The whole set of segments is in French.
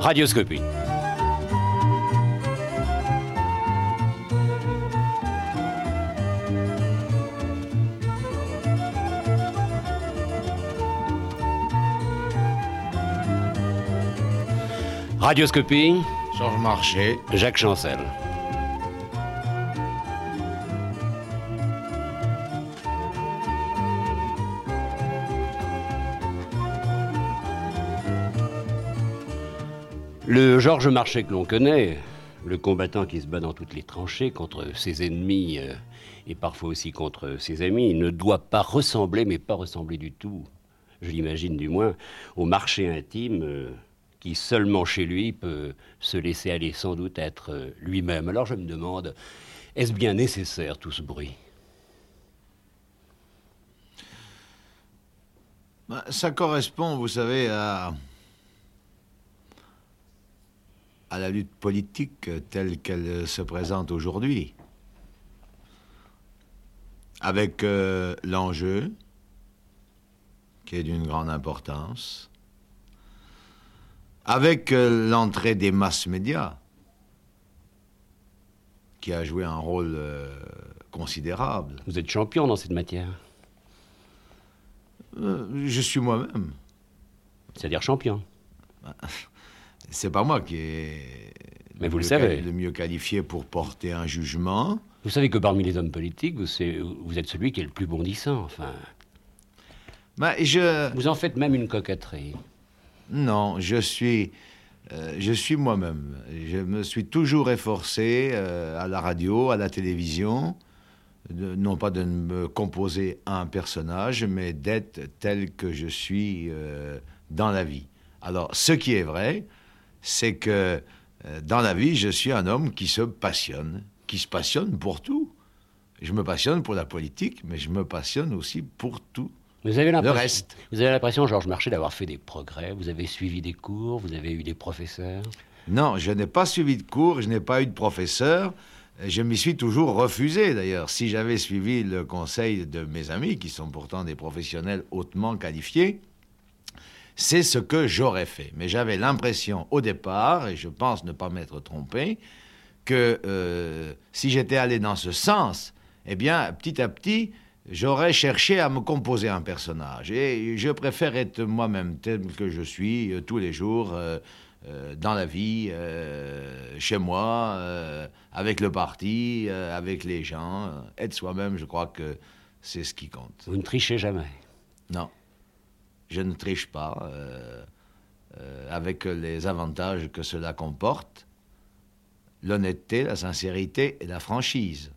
Radioscopie. Radioscopie. Georges Marchais. Jacques Chancel. Le Georges Marchais que l'on connaît, le combattant qui se bat dans toutes les tranchées contre ses ennemis et parfois aussi contre ses amis, ne doit pas ressembler, mais pas ressembler du tout, je l'imagine du moins, au Marchais intime qui seulement chez lui peut se laisser aller sans doute être lui-même. Alors je me demande, est-ce bien nécessaire tout ce bruit ? Ça correspond, vous savez, à la lutte politique telle qu'elle se présente aujourd'hui. Avec l'enjeu, qui est d'une grande importance, avec l'entrée des masses médias, qui a joué un rôle considérable. Vous êtes champion dans cette matière. Je suis moi-même. C'est-à-dire champion. C'est pas moi qui est mais vous le savez. Le mieux qualifié pour porter un jugement. Vous savez que parmi les hommes politiques, vous êtes celui qui est le plus bondissant, enfin. Vous en faites même une coquetterie. Non, je suis moi-même. Je me suis toujours efforcé à la radio, à la télévision, non pas de me composer un personnage, mais d'être tel que je suis dans la vie. Alors, ce qui est vrai, c'est que dans la vie, je suis un homme qui se passionne pour tout. Je me passionne pour la politique, mais je me passionne aussi pour tout. Vous avez le reste. Vous avez l'impression, Georges Marchais, d'avoir fait des progrès. Vous avez suivi des cours, vous avez eu des professeurs. Non, je n'ai pas suivi de cours, je n'ai pas eu de professeur. Je m'y suis toujours refusé, d'ailleurs. Si j'avais suivi le conseil de mes amis, qui sont pourtant des professionnels hautement qualifiés, c'est ce que j'aurais fait. Mais j'avais l'impression au départ, et je pense ne pas m'être trompé, que si j'étais allé dans ce sens, eh bien, petit à petit, j'aurais cherché à me composer un personnage. Et je préfère être moi-même tel que je suis tous les jours, dans la vie, chez moi, avec le parti, avec les gens. Être soi-même, je crois que c'est ce qui compte. Vous ne trichez jamais? Non. Je ne triche pas, avec les avantages que cela comporte, l'honnêteté, la sincérité et la franchise,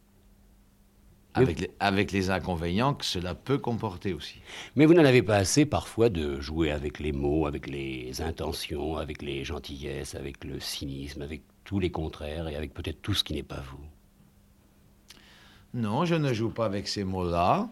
avec les inconvénients que cela peut comporter aussi. Mais vous n'en avez pas assez parfois de jouer avec les mots, avec les intentions, avec les gentillesses, avec le cynisme, avec tous les contraires et avec peut-être tout ce qui n'est pas vous? Non, je ne joue pas avec ces mots-là.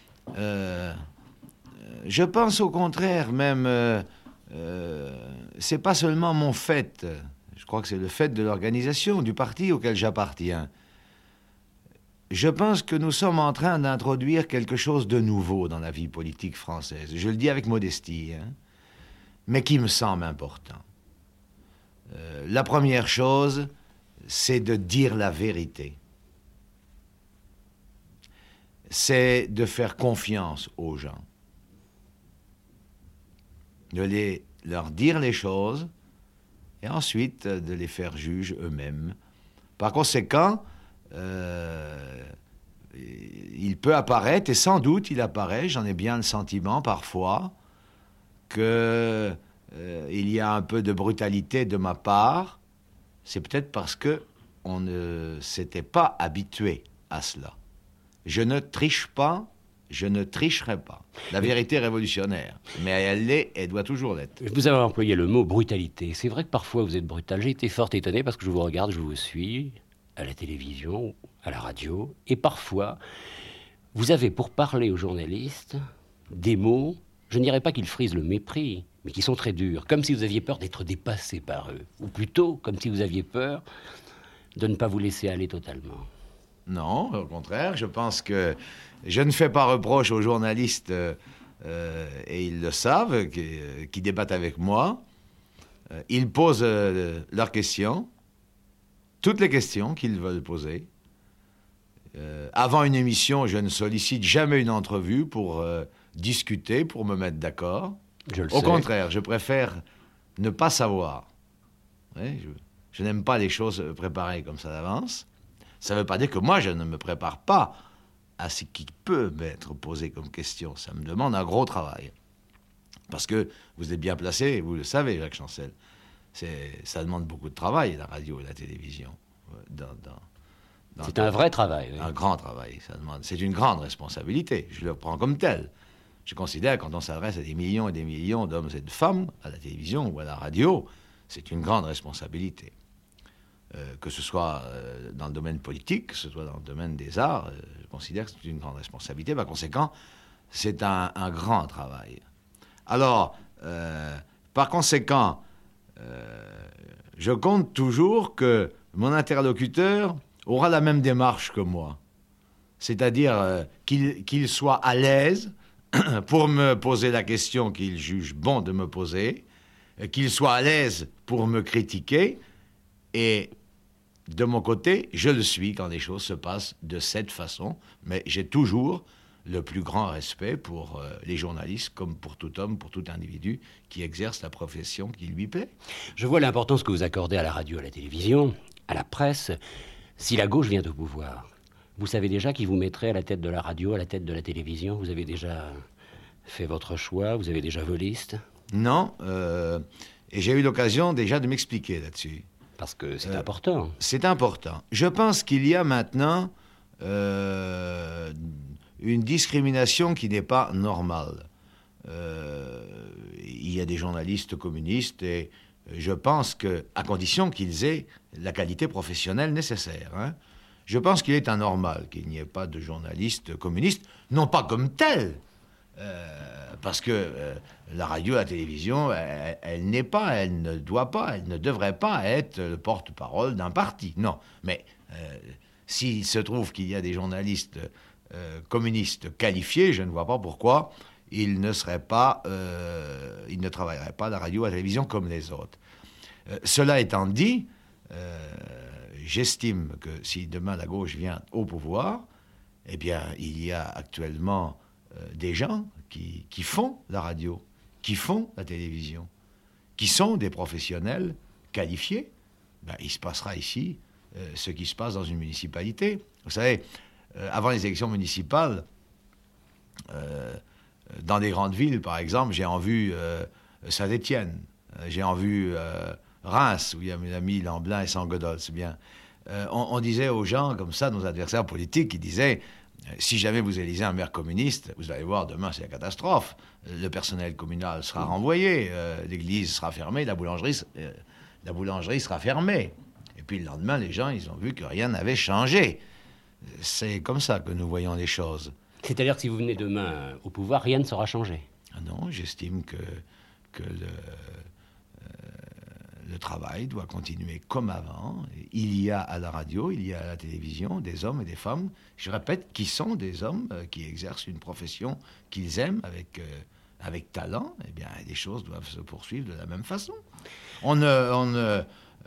Je pense au contraire, même, c'est pas seulement mon fait. Je crois que c'est le fait de l'organisation, du parti auquel j'appartiens. Je pense que nous sommes en train d'introduire quelque chose de nouveau dans la vie politique française. Je le dis avec modestie, mais qui me semble important. La première chose, c'est de dire la vérité. C'est de faire confiance aux gens. De leur dire les choses et ensuite de les faire juger eux-mêmes. Par conséquent, il peut apparaître, et sans doute il apparaît, j'en ai bien le sentiment parfois, qu'il y a un peu de brutalité de ma part. C'est peut-être parce qu'on ne s'était pas habitué à cela. Je ne triche pas. Je ne tricherai pas. La vérité est révolutionnaire, mais elle doit toujours l'être. Vous avez employé le mot brutalité. C'est vrai que parfois vous êtes brutal. J'ai été fort étonné parce que je vous regarde, je vous suis, à la télévision, à la radio, et parfois, vous avez pour parler aux journalistes des mots, je ne dirais pas qu'ils frisent le mépris, mais qui sont très durs, comme si vous aviez peur d'être dépassé par eux, ou plutôt comme si vous aviez peur de ne pas vous laisser aller totalement. Non, au contraire, je pense que je ne fais pas reproche aux journalistes, et ils le savent, qui débattent avec moi. Ils posent leurs questions, toutes les questions qu'ils veulent poser. Avant une émission, je ne sollicite jamais une entrevue pour discuter, pour me mettre d'accord. Au contraire, je préfère ne pas savoir. Oui, je n'aime pas les choses préparées comme ça d'avance. Ça ne veut pas dire que moi, je ne me prépare pas à ce qui peut m'être posé comme question. Ça me demande un gros travail. Parce que vous êtes bien placé, vous le savez, Jacques Chancel. Ça demande beaucoup de travail, la radio et la télévision. C'est un vrai travail. Oui. Un grand travail. C'est une grande responsabilité. Je le prends comme tel. Je considère, quand on s'adresse à des millions et des millions d'hommes et de femmes, à la télévision ou à la radio, c'est une grande responsabilité. Que ce soit dans le domaine politique, que ce soit dans le domaine des arts, je considère que c'est une grande responsabilité. Par conséquent, c'est un grand travail. Alors, par conséquent, je compte toujours que mon interlocuteur aura la même démarche que moi. C'est-à-dire qu'il soit à l'aise pour me poser la question qu'il juge bon de me poser, qu'il soit à l'aise pour me critiquer, et de mon côté, je le suis quand les choses se passent de cette façon, mais j'ai toujours le plus grand respect pour les journalistes, comme pour tout homme, pour tout individu qui exerce la profession qui lui plaît. Je vois l'importance que vous accordez à la radio, à la télévision, à la presse. Si la gauche vient au pouvoir, vous savez déjà qui vous mettrait à la tête de la radio, à la tête de la télévision? Vous avez déjà fait votre choix? Vous avez déjà vos listes? Non, et j'ai eu l'occasion déjà de m'expliquer là-dessus. Parce que c'est important. C'est important. Je pense qu'il y a maintenant une discrimination qui n'est pas normale. Il y a des journalistes communistes et je pense qu'à condition qu'ils aient la qualité professionnelle nécessaire, je pense qu'il est anormal qu'il n'y ait pas de journalistes communistes, non pas comme tels, parce que la radio, la télévision, elle n'est pas, elle ne doit pas, elle ne devrait pas être le porte-parole d'un parti. Non, mais s'il se trouve qu'il y a des journalistes communistes qualifiés, je ne vois pas pourquoi ils ne travailleraient pas à la radio, à la télévision comme les autres. Cela étant dit, j'estime que si demain la gauche vient au pouvoir, eh bien, il y a actuellement des gens qui font la radio, qui font la télévision, qui sont des professionnels qualifiés. Ben, il se passera ici ce qui se passe dans une municipalité. Vous savez, avant les élections municipales, dans des grandes villes, par exemple, j'ai en vue Saint-Étienne, j'ai en vue Reims, où il y a mes amis Lamblin et Sangodol, c'est bien. On disait aux gens, comme ça, nos adversaires politiques, ils disaient, si jamais vous élisez un maire communiste, vous allez voir, demain, c'est la catastrophe. Le personnel communal sera renvoyé, l'église sera fermée, la boulangerie sera fermée. Et puis le lendemain, les gens, ils ont vu que rien n'avait changé. C'est comme ça que nous voyons les choses. C'est-à-dire que si vous venez demain au pouvoir, rien ne sera changé? Ah non, j'estime que le travail doit continuer comme avant. Il y a à la radio, il y a à la télévision des hommes et des femmes, je répète, qui sont des hommes qui exercent une profession qu'ils aiment avec talent. Eh bien, les choses doivent se poursuivre de la même façon. On ne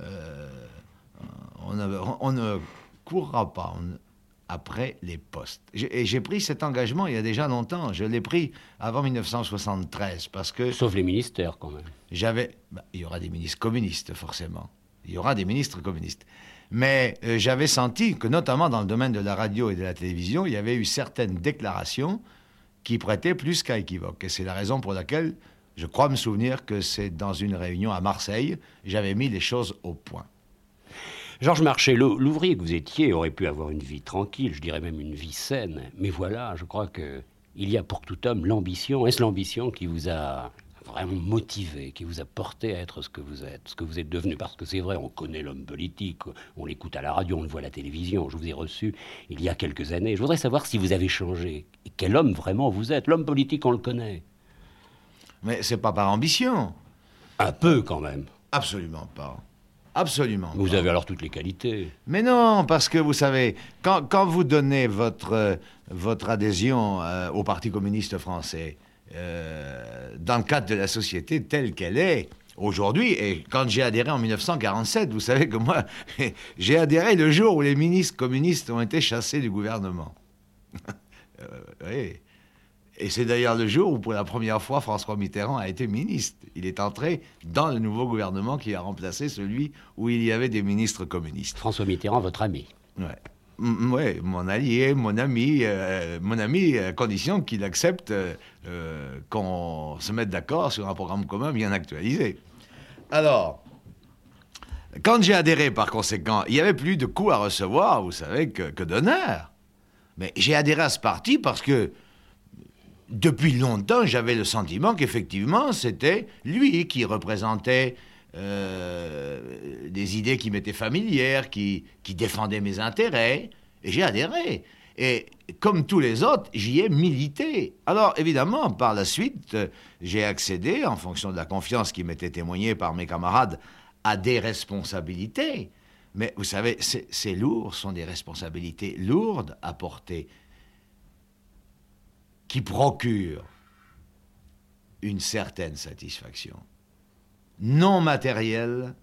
courra pas après les postes. J'ai pris cet engagement il y a déjà longtemps. Je l'ai pris avant 1973 parce que... Sauf les ministères, quand même. Il y aura des ministres communistes, forcément. Il y aura des ministres communistes. Mais j'avais senti que, notamment dans le domaine de la radio et de la télévision, il y avait eu certaines déclarations qui prêtaient plus qu'à équivoque. Et c'est la raison pour laquelle je crois me souvenir que c'est dans une réunion à Marseille, j'avais mis les choses au point. Georges Marchais, l'ouvrier que vous étiez aurait pu avoir une vie tranquille, je dirais même une vie saine. Mais voilà, je crois qu'il y a pour tout homme l'ambition. Est-ce l'ambition qui vous a vraiment motivé, qui vous a porté à être ce que vous êtes devenu? Parce que c'est vrai, on connaît l'homme politique, on l'écoute à la radio, on le voit à la télévision. Je vous ai reçu il y a quelques années. Je voudrais savoir si vous avez changé. Et quel homme vraiment vous êtes? L'homme politique, on le connaît. Mais c'est pas par ambition. Un peu, quand même. Absolument pas. Absolument. Vous avez alors toutes les qualités. Mais non, parce que vous savez, quand vous donnez votre adhésion au Parti communiste français, dans le cadre de la société telle qu'elle est, Aujourd'hui, et quand j'ai adhéré en 1947, vous savez que moi, j'ai adhéré le jour où les ministres communistes ont été chassés du gouvernement. Oui. Et c'est d'ailleurs le jour où, pour la première fois, François Mitterrand a été ministre. Il est entré dans le nouveau gouvernement qui a remplacé celui où il y avait des ministres communistes. François Mitterrand, votre ami. Ouais. Oui, mon allié, mon ami, à condition qu'il accepte qu'on se mette d'accord sur un programme commun bien actualisé. Alors, quand j'ai adhéré, par conséquent, il n'y avait plus de coups à recevoir, vous savez, que d'honneur. Mais j'ai adhéré à ce parti parce que, depuis longtemps, j'avais le sentiment qu'effectivement, c'était lui qui représentait des idées qui m'étaient familières, qui défendaient mes intérêts, et j'ai adhéré. Et comme tous les autres, j'y ai milité. Alors, évidemment, par la suite, j'ai accédé, en fonction de la confiance qui m'était témoignée par mes camarades, à des responsabilités. Mais vous savez, c'est lourd, sont des responsabilités lourdes à porter, qui procurent une certaine satisfaction. Non matérielle,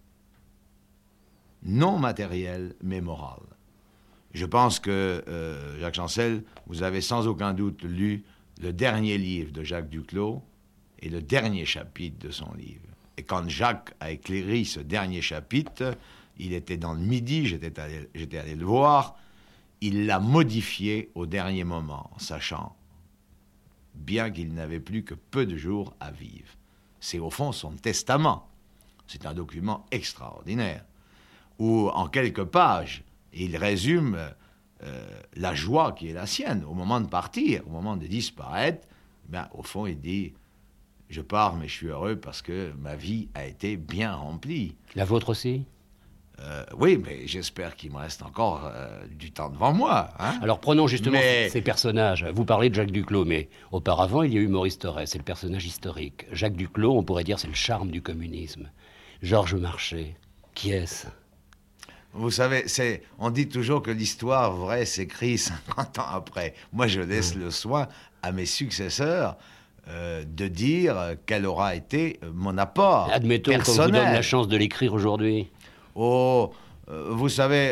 mais morale. Je pense que, Jacques Chancel, vous avez sans aucun doute lu le dernier livre de Jacques Duclos et le dernier chapitre de son livre. Et quand Jacques a éclairé ce dernier chapitre, il était dans le Midi, j'étais allé le voir, il l'a modifié au dernier moment, sachant bien qu'il n'avait plus que peu de jours à vivre. C'est au fond son testament. C'est un document extraordinaire, où en quelques pages, il résume la joie qui est la sienne au moment de partir, au moment de disparaître. Ben, au fond, il dit, je pars, mais je suis heureux parce que ma vie a été bien remplie. La vôtre aussi ? Oui, mais j'espère qu'il me reste encore du temps devant moi. Hein. Alors prenons justement ces personnages. Vous parlez de Jacques Duclos, mais auparavant, il y a eu Maurice Thorez, c'est le personnage historique. Jacques Duclos, on pourrait dire, c'est le charme du communisme. Georges Marchais, qui est-ce ? Vous savez, on dit toujours que l'histoire vraie s'écrit 50 ans après. Moi, je laisse le soin à mes successeurs de dire quel aura été mon apport Admettons personnel. qu'on vous donne la chance de l'écrire aujourd'hui. Oh, vous savez,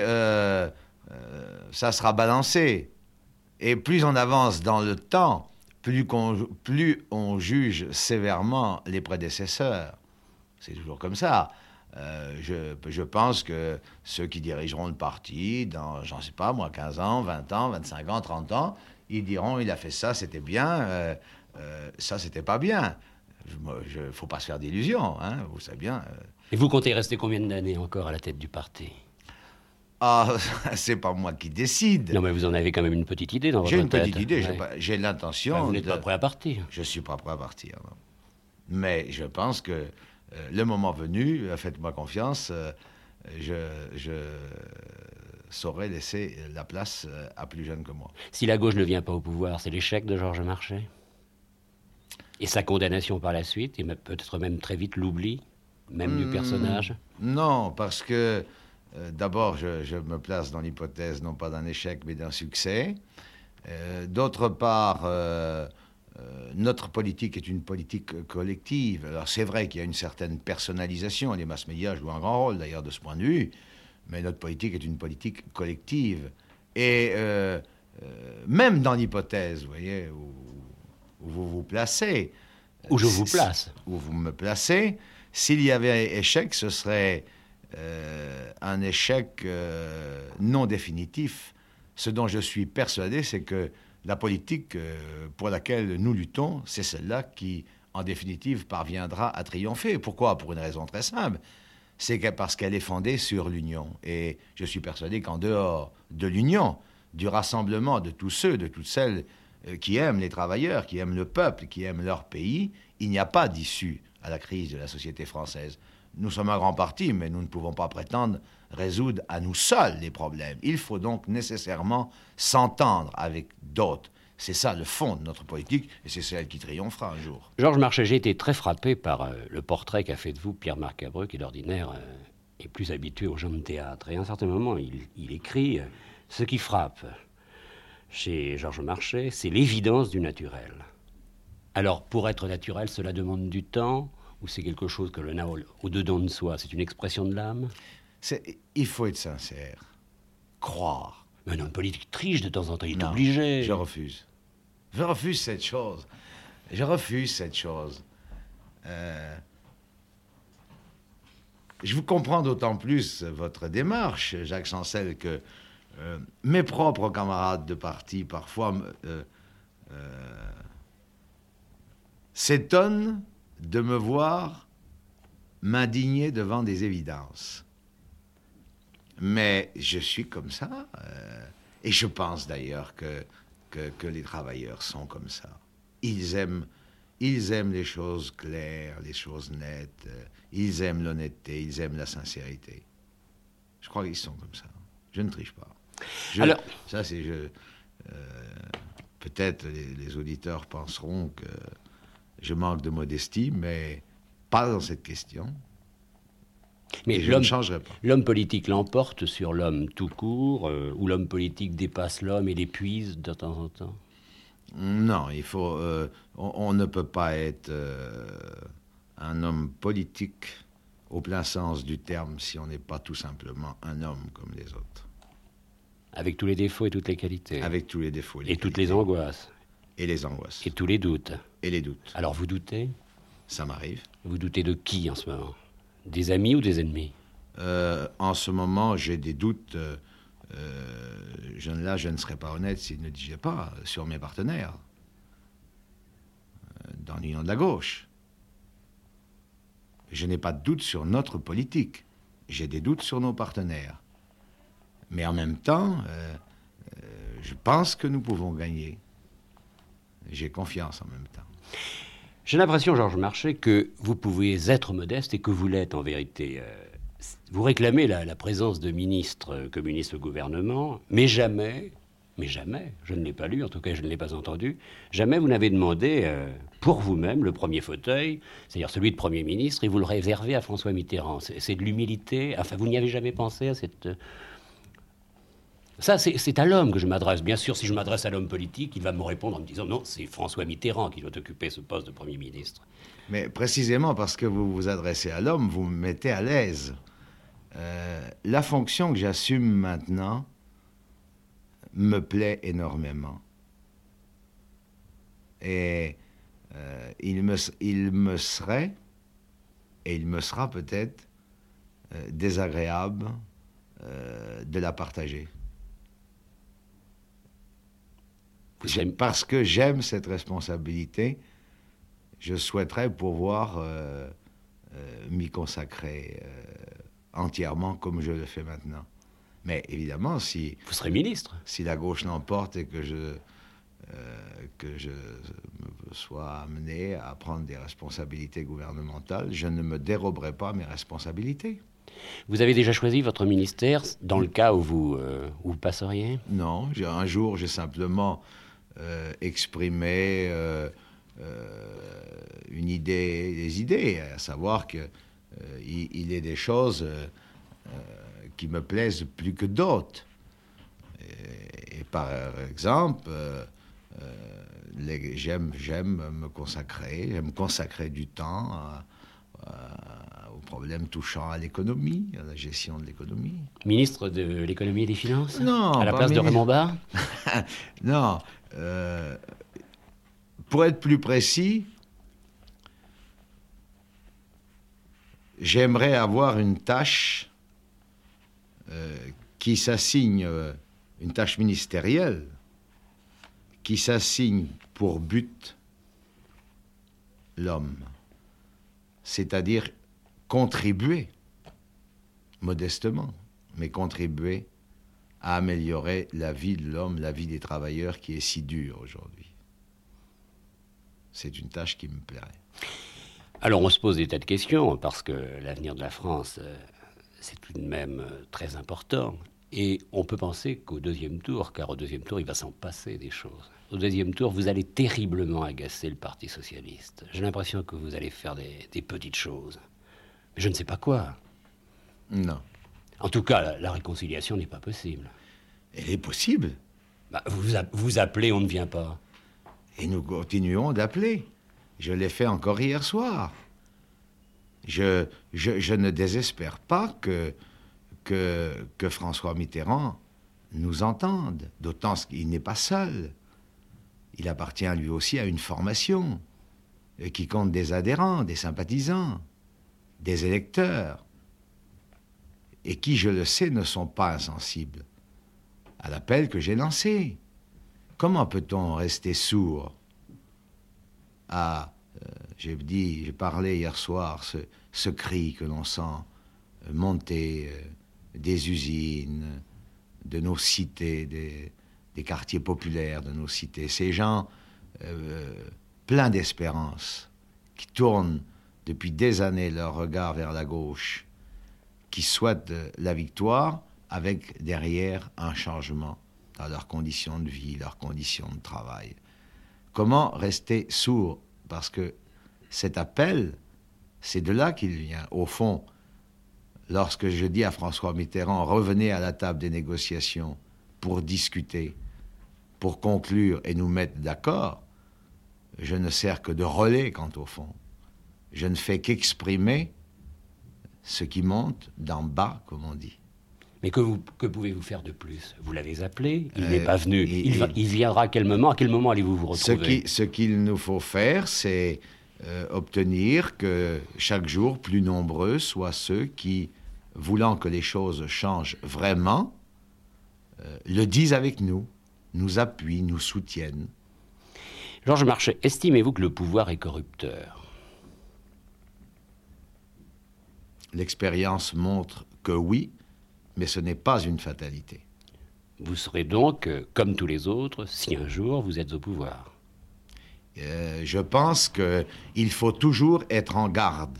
ça sera balancé. Et plus on avance dans le temps, plus on juge sévèrement les prédécesseurs. C'est toujours comme ça. Je pense que ceux qui dirigeront le parti dans, j'en sais pas moi, 15 ans, 20 ans, 25 ans, 30 ans, ils diront, il a fait ça, c'était bien, ça, c'était pas bien. Faut pas se faire d'illusions, hein, vous savez bien. Et vous comptez rester combien d'années encore à la tête du parti ? Ah, c'est pas moi qui décide. Non, mais vous en avez quand même une petite idée dans votre tête. J'ai une petite idée, j'ai l'intention... vous n'êtes pas prêt à partir. Je suis pas prêt à partir, non. Mais je pense que le moment venu, faites-moi confiance, je saurais laisser la place à plus jeunes que moi. Si la gauche ne vient pas au pouvoir, c'est l'échec de Georges Marchais ? Et sa condamnation par la suite, et peut-être même très vite l'oubli, même du personnage ? Non, parce que d'abord, je me place dans l'hypothèse non pas d'un échec, mais d'un succès. D'autre part, notre politique est une politique collective. Alors c'est vrai qu'il y a une certaine personnalisation, les mass médias jouent un grand rôle d'ailleurs de ce point de vue, mais notre politique est une politique collective. Et même dans l'hypothèse, vous voyez, où vous vous placez... Où je vous place. Où vous me placez, s'il y avait échec, ce serait un échec non définitif. Ce dont je suis persuadé, c'est que la politique pour laquelle nous luttons, c'est celle-là qui, en définitive, parviendra à triompher. Pourquoi ? Pour une raison très simple. C'est parce qu'elle est fondée sur l'union. Et je suis persuadé qu'en dehors de l'union, du rassemblement de tous ceux, de toutes celles qui aiment les travailleurs, qui aiment le peuple, qui aiment leur pays, il n'y a pas d'issue à la crise de la société française. Nous sommes un grand parti, mais nous ne pouvons pas prétendre résoudre à nous seuls les problèmes. Il faut donc nécessairement s'entendre avec d'autres. C'est ça le fond de notre politique, et c'est celle qui triomphera un jour. Georges Marchais, j'ai été très frappé par le portrait qu'a fait de vous Pierre-Marc Cabreux, qui d'ordinaire est plus habitué aux gens de théâtre. Et à un certain moment, il écrit « Ce qui frappe chez Georges Marchais, c'est l'évidence du naturel. » Alors, pour être naturel, cela demande du temps, Ou c'est quelque chose que l'on a au-dedans de soi? C'est une expression de l'âme? Il faut être sincère. Croire. Mais un homme politique triche de temps en temps, il est Non, obligé. je refuse. Je refuse cette chose. Je refuse cette chose. Je vous comprends d'autant plus votre démarche, Jacques Chancel, que mes propres camarades de parti, parfois, s'étonnent de me voir m'indigner devant des évidences. Mais je suis comme ça, et je pense d'ailleurs que les travailleurs sont comme ça. Ils aiment les choses claires, les choses nettes, ils aiment l'honnêteté, ils aiment la sincérité. Je crois qu'ils sont comme ça. Je ne triche pas. Alors, ça, c'est... peut-être les auditeurs penseront que je manque de modestie, mais pas dans cette question. mais Je ne changerai pas. l'homme politique l'emporte sur l'homme tout court, ou l'homme politique dépasse l'homme et l'épuise de temps en temps? Non, il faut. On ne peut pas être un homme politique au plein sens du terme si on n'est pas tout simplement un homme comme les autres. Avec tous les défauts et toutes les qualités. Avec tous les défauts. Et toutes les angoisses. Et les angoisses. Et tous les doutes. Et les doutes. Alors vous doutez? Ça m'arrive. Vous doutez de qui en ce moment? Des amis ou des ennemis? En ce moment, j'ai des doutes. Je ne serais pas honnête s'il ne disait pas sur mes partenaires dans l'Union de la gauche. Je n'ai pas de doute sur notre politique. J'ai des doutes sur nos partenaires. Mais en même temps, je pense que nous pouvons gagner. J'ai confiance en même temps. J'ai l'impression, Georges Marchais, que vous pouvez être modeste et que vous l'êtes en vérité. Vous réclamez la présence de ministres communistes au gouvernement, mais jamais, je ne l'ai pas lu, en tout cas je ne l'ai pas entendu, jamais vous n'avez demandé pour vous-même le premier fauteuil, c'est-à-dire celui de Premier ministre, et vous le réservez à François Mitterrand. C'est de l'humilité. Enfin, vous n'y avez jamais pensé à cette... Ça, c'est à l'homme que je m'adresse. Bien sûr, si je m'adresse à l'homme politique, il va me répondre en me disant non, c'est François Mitterrand qui doit occuper ce poste de Premier ministre. Mais précisément parce que vous vous adressez à l'homme, vous me mettez à l'aise. La fonction que j'assume maintenant me plaît énormément. Et il me serait, et il me sera peut-être, désagréable de la partager. Parce que j'aime cette responsabilité, je souhaiterais pouvoir m'y consacrer entièrement comme je le fais maintenant. Mais évidemment, si... Vous serez ministre. Si la gauche l'emporte et que je sois amené à prendre des responsabilités gouvernementales, je ne me déroberai pas à mes responsabilités. Vous avez déjà choisi votre ministère dans le cas où vous passeriez? Non, un jour, j'ai simplement exprimé des idées, à savoir qu'il est des choses qui me plaisent plus que d'autres. Et par exemple, j'aime me consacrer du temps aux problèmes touchant à l'économie, à la gestion de l'économie. Ministre de l'économie et des finances? Non, à la place de Raymond Barre? Non. Pour être plus précis, j'aimerais avoir une tâche qui s'assigne, une tâche ministérielle, qui s'assigne pour but l'homme, c'est-à-dire contribuer, modestement, mais contribuer à améliorer la vie de l'homme, la vie des travailleurs qui est si dure aujourd'hui. C'est une tâche qui me plairait. Alors on se pose des tas de questions, parce que l'avenir de la France, c'est tout de même très important. Et on peut penser qu'au deuxième tour, car au deuxième tour, il va s'en passer des choses. Au deuxième tour, vous allez terriblement agacer le Parti socialiste. J'ai l'impression que vous allez faire des petites choses. Mais je ne sais pas quoi. Non. En tout cas, la réconciliation n'est pas possible. Elle est possible. Bah, vous appelez, on ne vient pas. Et nous continuons d'appeler. Je l'ai fait encore hier soir. Je ne désespère pas que François Mitterrand nous entende, d'autant qu'il n'est pas seul. Il appartient lui aussi à une formation qui compte des adhérents, des sympathisants, des électeurs, et qui, je le sais, ne sont pas insensibles à l'appel que j'ai lancé. Comment peut-on rester sourd à, j'ai parlé hier soir, ce cri que l'on sent monter des usines, de nos cités, des quartiers populaires de nos cités. Ces gens pleins d'espérance, qui tournent depuis des années leur regard vers la gauche, qui souhaitent la victoire avec derrière un changement dans leurs conditions de vie, leurs conditions de travail. Comment rester sourd? Parce que cet appel, c'est de là qu'il vient. Au fond, lorsque je dis à François Mitterrand, revenez à la table des négociations pour discuter, pour conclure et nous mettre d'accord, je ne sers que de relais quant au fond. Je ne fais qu'exprimer ce qui monte d'en bas, comme on dit. Mais que pouvez-vous faire de plus? Vous l'avez appelé, il n'est pas venu. Il viendra à quel moment? À quel moment allez-vous vous retrouver? Ce qu'il nous faut faire, c'est obtenir que chaque jour, plus nombreux soient ceux qui, voulant que les choses changent vraiment, le disent avec nous, nous appuient, nous soutiennent. Georges Marchais, estimez-vous que le pouvoir est corrupteur? L'expérience montre que oui, mais ce n'est pas une fatalité. Vous serez donc, comme tous les autres, si un jour vous êtes au pouvoir. Je pense qu'il faut toujours être en garde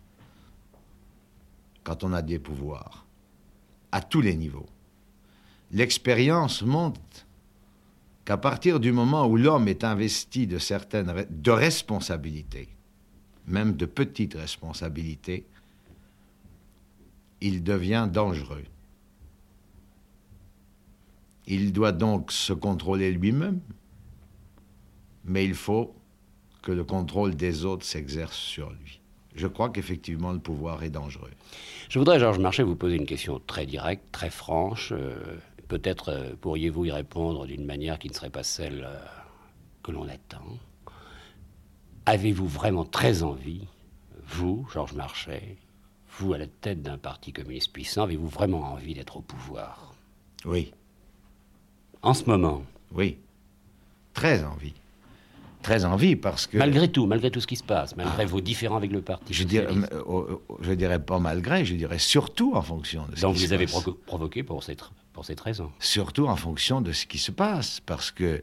quand on a des pouvoirs, à tous les niveaux. L'expérience montre qu'à partir du moment où l'homme est investi de responsabilités, même de petites responsabilités, il devient dangereux. Il doit donc se contrôler lui-même, mais il faut que le contrôle des autres s'exerce sur lui. Je crois qu'effectivement le pouvoir est dangereux. Je voudrais, Georges Marchais, vous poser une question très directe, très franche. Peut-être pourriez-vous y répondre d'une manière qui ne serait pas celle que l'on attend. Avez-vous vraiment très envie, vous, Georges Marchais, vous à la tête d'un parti communiste puissant, avez-vous vraiment envie d'être au pouvoir? Oui. En ce moment? Oui. Très envie. Très envie parce que... Malgré tout ce qui se passe, malgré vos différends avec le parti je dirais pas malgré, je dirais surtout en fonction de ce qui se passe. Donc vous les avez provoqués pour cette raison. Surtout en fonction de ce qui se passe, parce que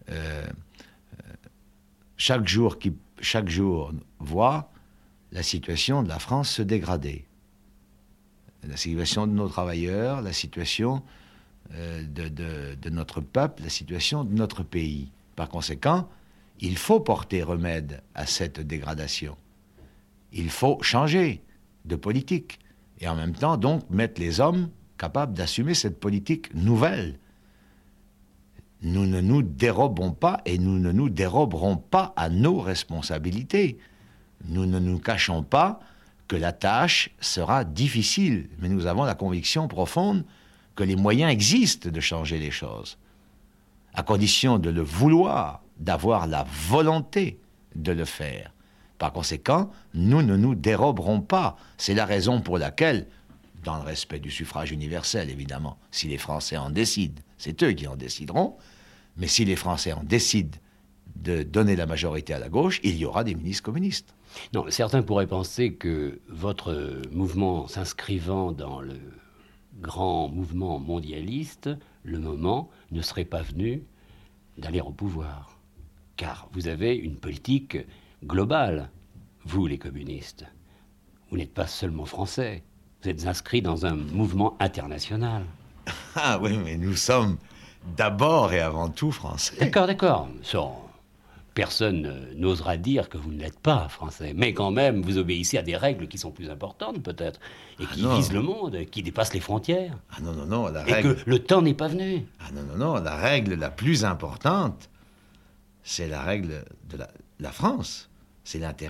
chaque jour voit la situation de la France se dégrader. La situation de nos travailleurs, la situation de notre peuple, la situation de notre pays. Par conséquent, il faut porter remède à cette dégradation. Il faut changer de politique. Et en même temps, donc, mettre les hommes capables d'assumer cette politique nouvelle. Nous ne nous dérobons pas et nous ne nous déroberons pas à nos responsabilités. Nous ne nous cachons pas que la tâche sera difficile, mais nous avons la conviction profonde que les moyens existent de changer les choses, à condition de le vouloir, d'avoir la volonté de le faire. Par conséquent, nous ne nous déroberons pas. C'est la raison pour laquelle, dans le respect du suffrage universel, évidemment, si les Français en décident, c'est eux qui en décideront, mais si les Français en décident de donner la majorité à la gauche, il y aura des ministres communistes. Non, certains pourraient penser que votre mouvement s'inscrivant dans le grand mouvement mondialiste, le moment ne serait pas venu d'aller au pouvoir. Car vous avez une politique globale, vous les communistes. Vous n'êtes pas seulement français, vous êtes inscrits dans un mouvement international. Ah oui, mais nous sommes d'abord et avant tout français. D'accord. Personne n'osera dire que vous ne l'êtes pas français, mais quand même, vous obéissez à des règles qui sont plus importantes, peut-être, et qui visent le monde, qui dépassent les frontières. Ah non, la règle... Et que le temps n'est pas venu. Ah non, la règle la plus importante, c'est la règle de la France. C'est l'intérêt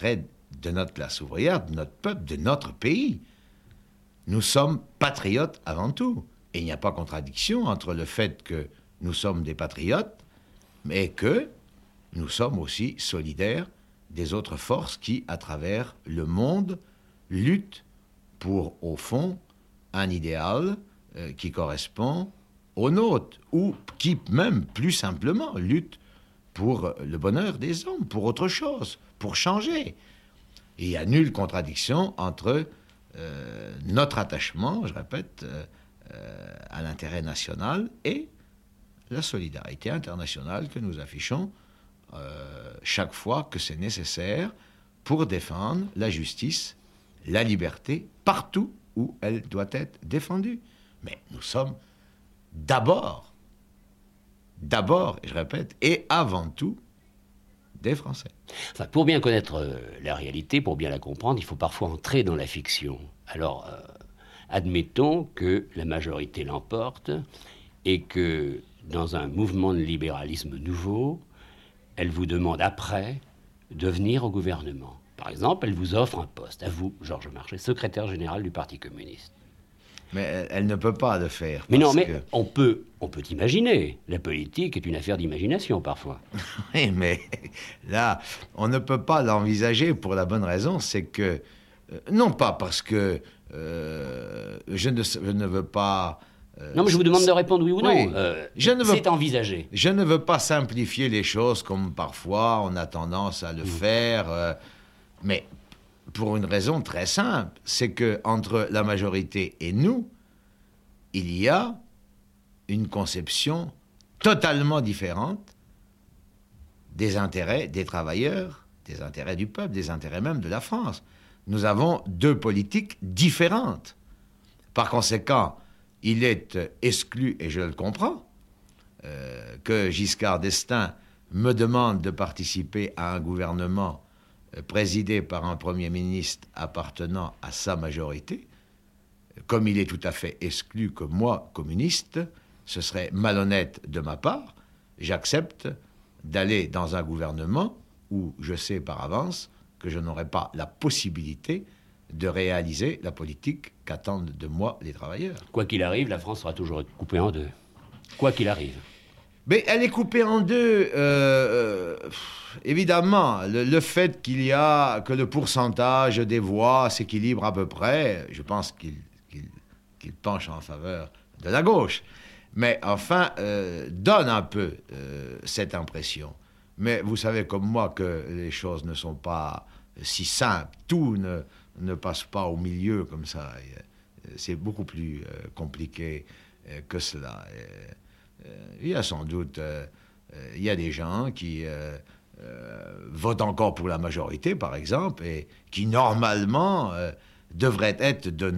de notre classe ouvrière, de notre peuple, de notre pays. Nous sommes patriotes avant tout. Et il n'y a pas contradiction entre le fait que nous sommes des patriotes, mais que nous sommes aussi solidaires des autres forces qui, à travers le monde, luttent pour, au fond, un idéal qui correspond au nôtre, ou qui, même plus simplement, luttent pour le bonheur des hommes, pour autre chose, pour changer. Et il n'y a nulle contradiction entre notre attachement, je répète, à l'intérêt national et la solidarité internationale que nous affichons chaque fois que c'est nécessaire pour défendre la justice, la liberté, partout où elle doit être défendue. Mais nous sommes d'abord, et je répète, et avant tout, des Français. Enfin, pour bien connaître la réalité, pour bien la comprendre, il faut parfois entrer dans la fiction. Alors, admettons que la majorité l'emporte et que, dans un mouvement de libéralisme nouveau, elle vous demande après de venir au gouvernement. Par exemple, elle vous offre un poste, à vous, Georges Marchais, secrétaire général du Parti communiste. Mais elle ne peut pas le faire. Mais non, mais on peut imaginer. La politique est une affaire d'imagination, parfois. Oui, mais là, on ne peut pas l'envisager pour la bonne raison, c'est que, non pas parce que je ne veux pas... non, mais je vous demande de répondre oui ou non. Oui, c'est envisagé. Je ne veux pas simplifier les choses comme parfois on a tendance à le faire, mais pour une raison très simple, c'est que entre la majorité et nous, il y a une conception totalement différente des intérêts des travailleurs, des intérêts du peuple, des intérêts même de la France. Nous avons deux politiques différentes. Par conséquent, il est exclu, et je le comprends, que Giscard d'Estaing me demande de participer à un gouvernement présidé par un Premier ministre appartenant à sa majorité. Comme il est tout à fait exclu que moi, communiste, ce serait malhonnête de ma part, j'accepte d'aller dans un gouvernement où je sais par avance que je n'aurai pas la possibilité de réaliser la politique qu'attendent de moi les travailleurs. Quoi qu'il arrive, la France sera toujours coupée en deux. Quoi qu'il arrive. Mais elle est coupée en deux. Évidemment, le fait que le pourcentage des voix s'équilibre à peu près, je pense qu'il penche en faveur de la gauche. Mais enfin, donne un peu cette impression. Mais vous savez comme moi que les choses ne sont pas si simples. Tout ne passe pas au milieu comme ça. C'est beaucoup plus compliqué que cela. Il y a sans doute il y a des gens qui votent encore pour la majorité, par exemple, et qui, normalement, devraient être de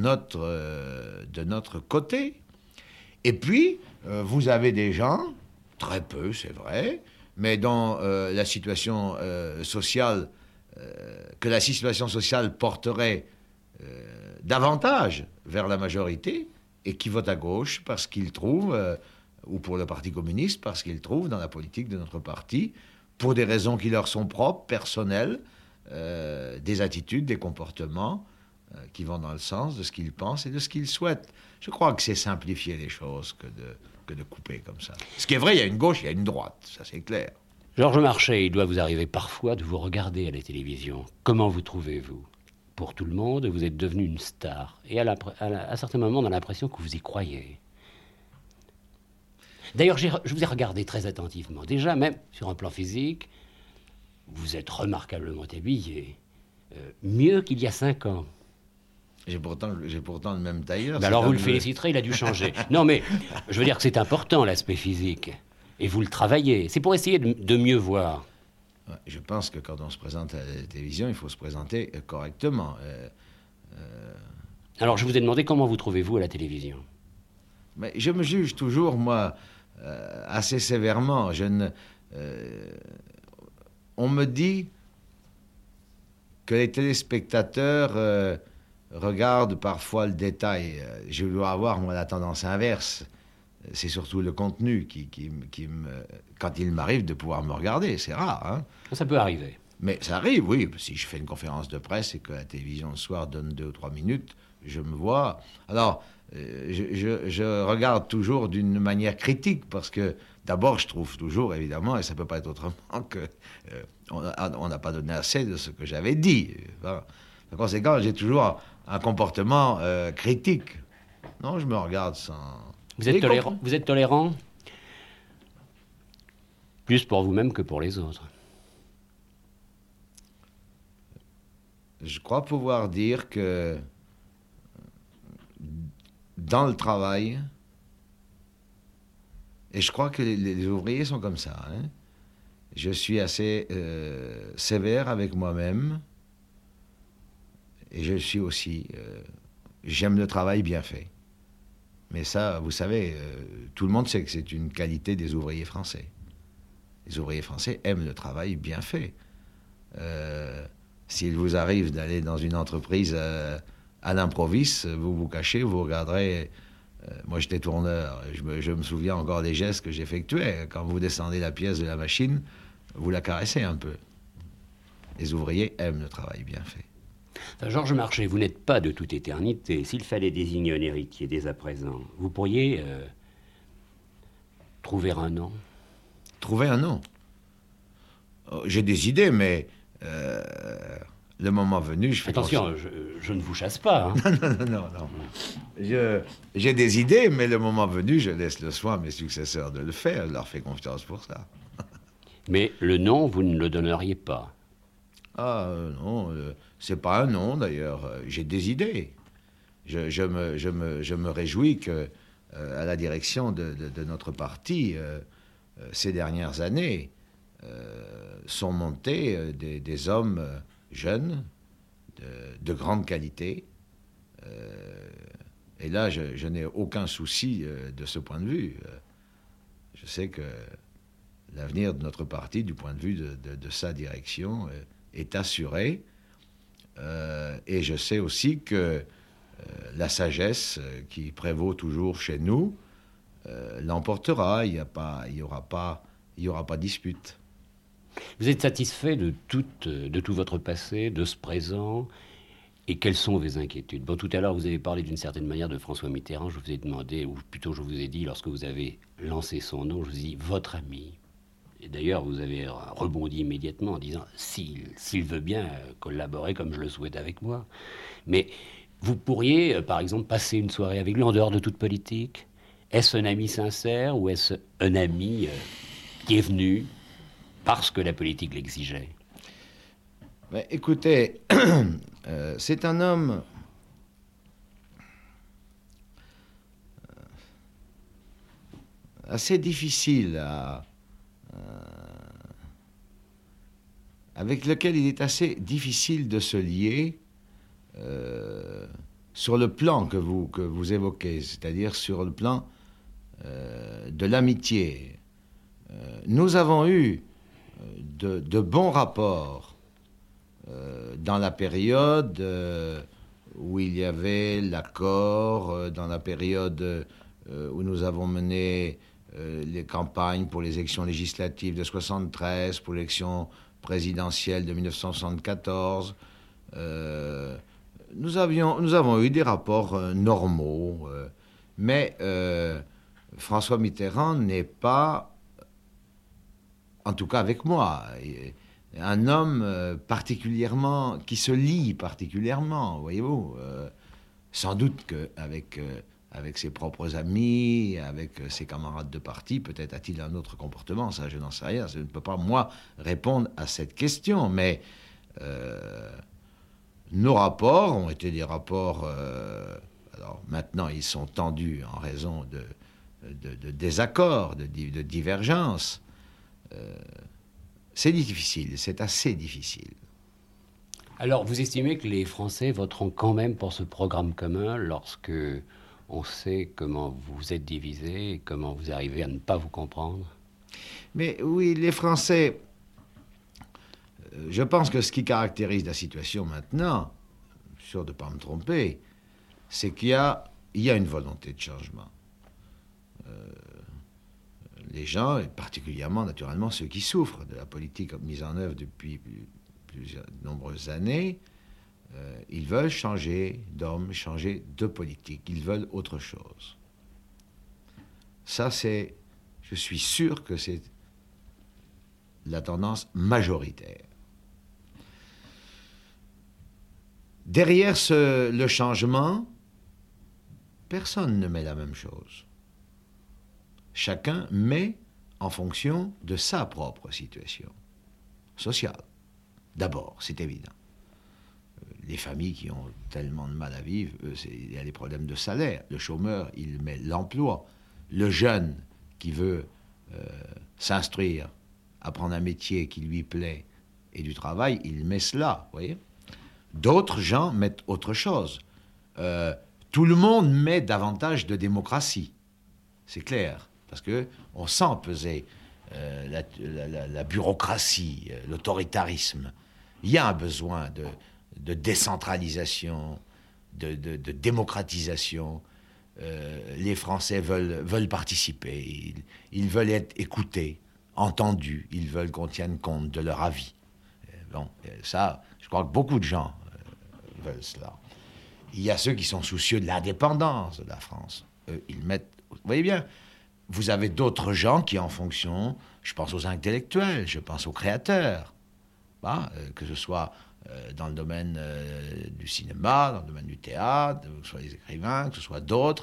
notre côté. Et puis, vous avez des gens, très peu, c'est vrai, mais dont la situation sociale, que la situation sociale porterait davantage vers la majorité, et qui votent à gauche parce qu'ils trouvent... ou pour le Parti communiste, parce qu'ils trouvent dans la politique de notre parti, pour des raisons qui leur sont propres, personnelles, des attitudes, des comportements qui vont dans le sens de ce qu'ils pensent et de ce qu'ils souhaitent. Je crois que c'est simplifier les choses que de couper comme ça. Ce qui est vrai, il y a une gauche, il y a une droite, ça c'est clair. Georges Marchais, il doit vous arriver parfois de vous regarder à la télévision. Comment vous trouvez-vous ? Pour tout le monde, vous êtes devenu une star. Et à certains moments, on a l'impression que vous y croyez. D'ailleurs, je vous ai regardé très attentivement. Déjà, même sur un plan physique, vous êtes remarquablement habillé. Mieux qu'il y a 5 ans. J'ai pourtant le même tailleur. Ben alors vous le féliciterez, il a dû changer. Non, mais je veux dire que c'est important, l'aspect physique. Et vous le travaillez. C'est pour essayer de mieux voir. Je pense que quand on se présente à la télévision, il faut se présenter correctement. Alors, je vous ai demandé comment vous trouvez-vous à la télévision. Mais je me juge toujours, moi... assez sévèrement. On me dit que les téléspectateurs regardent parfois le détail. Je dois avoir, moi, la tendance inverse. C'est surtout le contenu qui quand il m'arrive de pouvoir me regarder. C'est rare, hein? Ça peut arriver. Mais ça arrive, oui. Si je fais une conférence de presse et que la télévision le soir donne 2 ou 3 minutes, je me vois. Alors, je regarde toujours d'une manière critique parce que d'abord, je trouve toujours, évidemment, et ça ne peut pas être autrement, que on n'a pas donné assez de ce que j'avais dit. Par conséquent, j'ai toujours un comportement critique. Non, je me regarde sans... Vous êtes tolérant, vous êtes tolérant plus pour vous-même que pour les autres. Je crois pouvoir dire que dans le travail, et je crois que les ouvriers sont comme ça, hein, je suis assez sévère avec moi-même, et je suis aussi... j'aime le travail bien fait. Mais ça, vous savez, tout le monde sait que c'est une qualité des ouvriers français. Les ouvriers français aiment le travail bien fait. S'il vous arrive d'aller dans une entreprise à l'improviste, vous vous cachez, vous regarderez... moi, j'étais tourneur. Je me souviens encore des gestes que j'effectuais. Quand vous descendez la pièce de la machine, vous la caressez un peu. Les ouvriers aiment le travail bien fait. Georges Marchais, vous n'êtes pas de toute éternité. S'il fallait désigner un héritier dès à présent, vous pourriez trouver un nom? Trouver un nom? J'ai des idées, mais le moment venu, je fais... Attention, je ne vous chasse pas. Hein. non. J'ai des idées, mais le moment venu, je laisse le soin à mes successeurs de le faire. Je leur fais confiance pour ça. Mais le nom, vous ne le donneriez pas? Ah non, c'est pas un nom d'ailleurs. J'ai des idées. Je me réjouis que à la direction de notre parti, ces dernières années, sont montés des hommes jeunes, de grande qualité. Et là, je n'ai aucun souci de ce point de vue. Je sais que l'avenir de notre parti, du point de vue de sa direction, est assuré. Et je sais aussi que la sagesse qui prévaut toujours chez nous l'emportera. Il y aura pas dispute. Vous êtes satisfait de tout votre passé, de ce présent, et quelles sont vos inquiétudes? Bon, tout à l'heure, vous avez parlé d'une certaine manière de François Mitterrand. Je vous ai demandé, ou plutôt je vous ai dit, lorsque vous avez lancé son nom, je vous ai dit « votre ami ». Et d'ailleurs, vous avez rebondi immédiatement en disant « s'il veut bien collaborer comme je le souhaite avec moi ». Mais vous pourriez, par exemple, passer une soirée avec lui en dehors de toute politique? Est-ce un ami sincère ou est-ce un ami qui est venu parce que la politique l'exigeait? Mais écoutez, c'est un homme assez difficile avec lequel il est assez difficile de se lier sur le plan que vous évoquez, c'est-à-dire sur le plan de l'amitié. Nous avons eu de bons rapports dans la période où il y avait l'accord, dans la période où nous avons mené les campagnes pour les élections législatives de 1973, pour l'élection présidentielle de 1974. Nous avons eu des rapports normaux, mais François Mitterrand n'est pas, en tout cas avec moi, un homme particulièrement, qui se lie particulièrement, voyez-vous. Sans doute qu'avec avec ses propres amis, avec ses camarades de parti, peut-être a-t-il un autre comportement, ça je n'en sais rien, je ne peux pas moi répondre à cette question, mais nos rapports ont été des rapports, alors maintenant ils sont tendus en raison de désaccords, de divergences. C'est difficile, c'est assez difficile. Alors, vous estimez que les Français voteront quand même pour ce programme commun lorsque on sait comment vous êtes divisés et comment vous arrivez à ne pas vous comprendre? Mais oui, les Français, je pense que ce qui caractérise la situation maintenant, je suis sûr de ne pas me tromper, c'est qu'il y a une volonté de changement. Les gens, et particulièrement naturellement ceux qui souffrent de la politique mise en œuvre depuis de nombreuses années, ils veulent changer d'homme, changer de politique. Ils veulent autre chose. Ça, je suis sûr que c'est la tendance majoritaire. Derrière le changement, personne ne met la même chose. Chacun met en fonction de sa propre situation sociale. D'abord, c'est évident. Les familles qui ont tellement de mal à vivre, il y a des problèmes de salaire. Le chômeur, il met l'emploi. Le jeune qui veut s'instruire, apprendre un métier qui lui plaît et du travail, il met cela, vous voyez. D'autres gens mettent autre chose. Tout le monde met davantage de démocratie. C'est clair, parce qu'on sent peser la bureaucratie, l'autoritarisme. Il y a un besoin de décentralisation, de démocratisation. Les Français veulent participer, ils veulent être écoutés, entendus, ils veulent qu'on tienne compte de leur avis. Bon, ça, je crois que beaucoup de gens veulent cela. Il y a ceux qui sont soucieux de l'indépendance de la France. Ils mettent... Vous voyez bien, vous avez d'autres gens qui, en fonction... Je pense aux intellectuels, je pense aux créateurs. Que ce soit dans le domaine du cinéma, dans le domaine du théâtre, que ce soit les écrivains, que ce soit d'autres.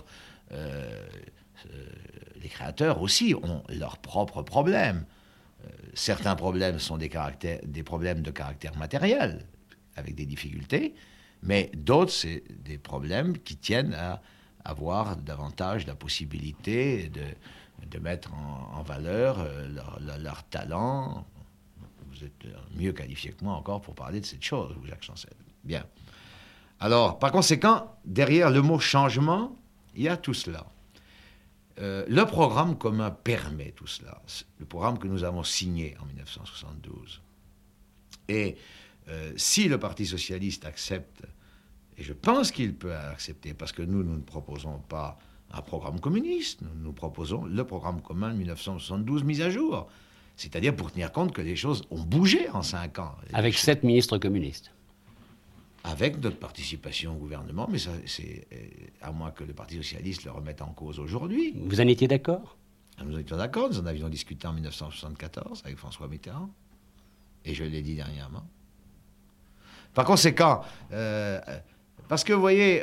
Les créateurs aussi ont leurs propres problèmes. Certains problèmes sont des problèmes de caractère matériel, avec des difficultés, mais d'autres, c'est des problèmes qui tiennent à avoir davantage la possibilité de mettre en valeur leur talent. Vous êtes mieux qualifié que moi encore pour parler de cette chose, vous, Jacques Chancel. Bien. Alors, par conséquent, derrière le mot changement, il y a tout cela. Le programme commun permet tout cela. Le programme que nous avons signé en 1972. Et si le Parti socialiste accepte, et je pense qu'il peut accepter, parce que nous ne proposons pas un programme communiste, nous proposons le programme commun de 1972 mis à jour. C'est-à-dire pour tenir compte que les choses ont bougé en 5 ans. Avec 7 ministres communistes. Avec notre participation au gouvernement, mais ça, c'est à moins que le Parti socialiste le remette en cause aujourd'hui. Vous en étiez d'accord ? Nous étions d'accord, nous en avions discuté en 1974 avec François Mitterrand, et je l'ai dit dernièrement. Par conséquent, parce que vous voyez,